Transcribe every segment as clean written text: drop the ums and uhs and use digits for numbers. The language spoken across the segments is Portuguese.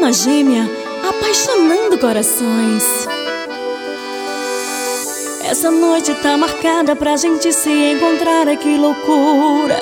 alma gêmea apaixonando corações. Essa noite tá marcada pra gente se encontrar, que loucura.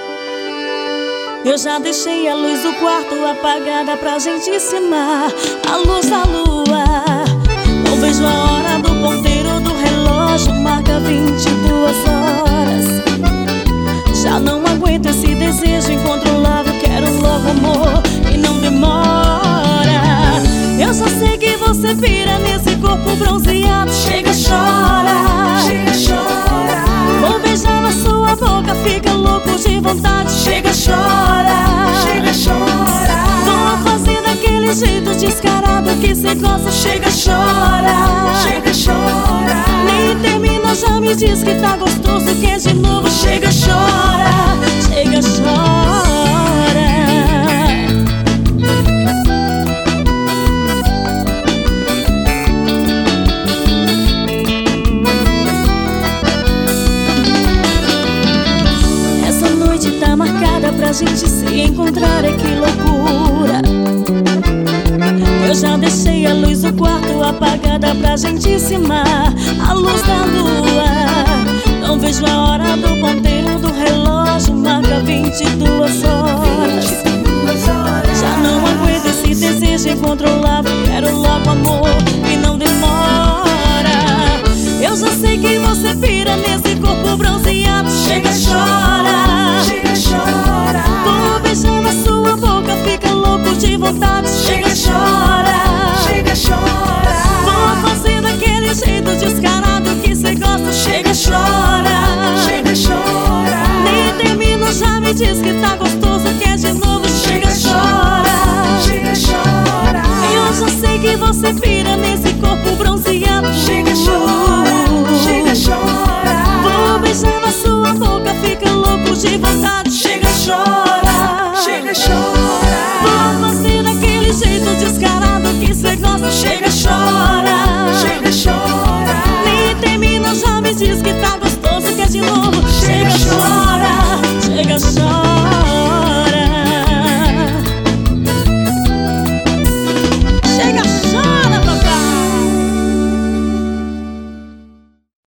Eu já deixei a luz do quarto apagada pra gente se amar, a luz da lua. Não vejo a hora do ponteiro do relógio, marca 22 horas. Já não aguento esse desejo incontrolável, quero logo amor e não demora. Eu só sei que você pira nesse corpo bronzeado. Chega, chora, chega, chora. vou beijar na sua boca, fica louco de vontade. Chega, chora, chega, chora. vou fazer daquele jeito descarado que cê gosta. Chega, chora, chega, chora. nem termina, já me diz que tá gostoso, quer de novo. Chega, chora, chega, chora. Essa noite tá marcada pra gente se encontrar, que loucura. Eu já deixei a luz do quarto apagada pra gente se amar, a luz da lua. Não vejo a hora do ponteiro do relógio, marca 22 horas. Já não aguento esse desejo incontrolável, quero logo amor e não demora. Eu já sei que você pira nesse corpo bronzeado. Chega, chora, chega, chora. vou beijar na sua boca, fica louco de vontade. Chega, chora, chega, chora. vou fazer daquele jeito descarado que cê gosta. Chega, chora, chega, chora. nem termina, já me diz que tá gostoso, quer de novo. Chega, chora, chega, chora. eu já sei que você pira nesse corpo bronzeado. Chega, chora, chega, chora. vou beijar na sua boca, fica louco de vontade. Chega, chora, chega, chora. vou fazer daquele jeito descarado que cê gosta. Chega, chora, chega, chora. nem termina, já me diz que tá gostoso, quer de novo. Chega, chora.